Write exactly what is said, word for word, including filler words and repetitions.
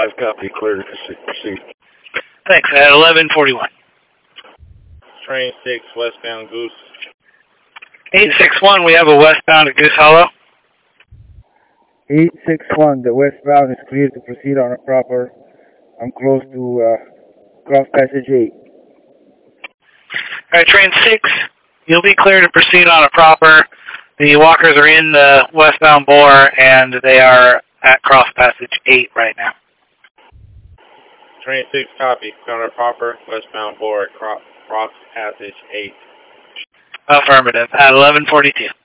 five, copy, clear to proceed. Thanks, at eleven forty-one. Train six, westbound Goose. eight six one, we have a westbound at Goose Hollow. eight six one, the westbound is clear to proceed on a proper. I'm close to uh, cross passage eight. Alright, train six, you'll be clear to proceed on a proper. The walkers are in the westbound bore, and they are at cross passage eight right now. Train six, copy. Counter proper, westbound board, cross, cross passage eight. Affirmative, at eleven forty-two.